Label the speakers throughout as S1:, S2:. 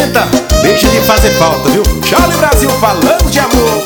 S1: ausenta, deixa de fazer falta, viu? Charlie Brasil falando de amor.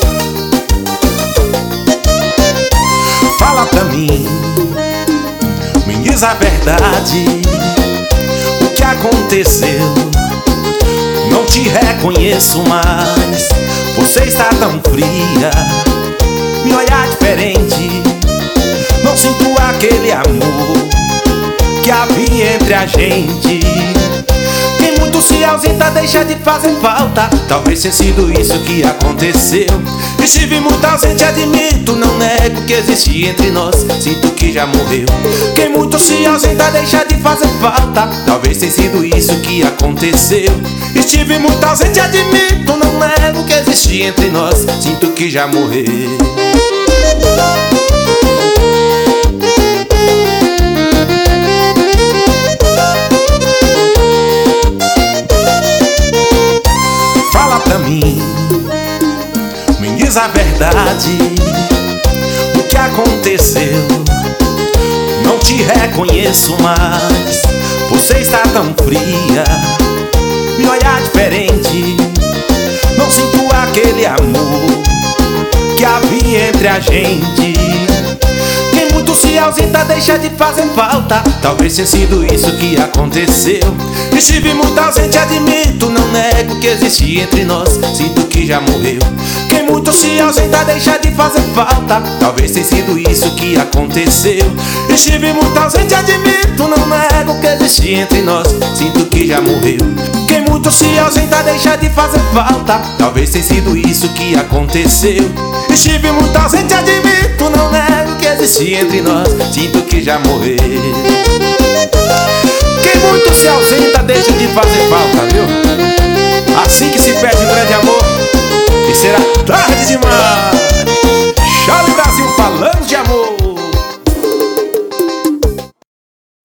S1: Fala pra mim, me diz a verdade, o que aconteceu? Não te reconheço mais, você está tão fria, me olhar diferente, não sinto aquele amor que havia entre a gente. Quem muito se ausenta deixa de fazer falta, talvez tenha sido isso que aconteceu. Estive muito ausente, admito, não nego que existe entre nós, sinto que já morreu. Quem muito se ausenta deixa de fazer falta, talvez tenha sido isso que aconteceu. Estive muito ausente, admito, não nego que existe entre nós, sinto que já morreu. Fala pra mim, me diz a verdade, o que aconteceu? Não te reconheço mais, você está tão fria, me olhar diferente, não sinto aquele amor que havia entre a gente. Quem muito se ausenta deixa de fazer falta, talvez tenha sido isso que aconteceu. Estive muito ausente, admito, não nego que existe entre nós, sinto que já morreu. Quem muito se ausenta deixa de fazer falta, talvez tenha sido isso que aconteceu. Estive muito ausente, admito, não nego que existe entre nós, sinto que já morreu. Quem muito se ausenta deixa de fazer falta, talvez tenha sido isso que aconteceu. Estive muito ausente, admito, não nego que existe entre nós, sinto que já morreu. Quem muito se ausenta deixa de fazer falta, viu? Assim que se perde um grande amor.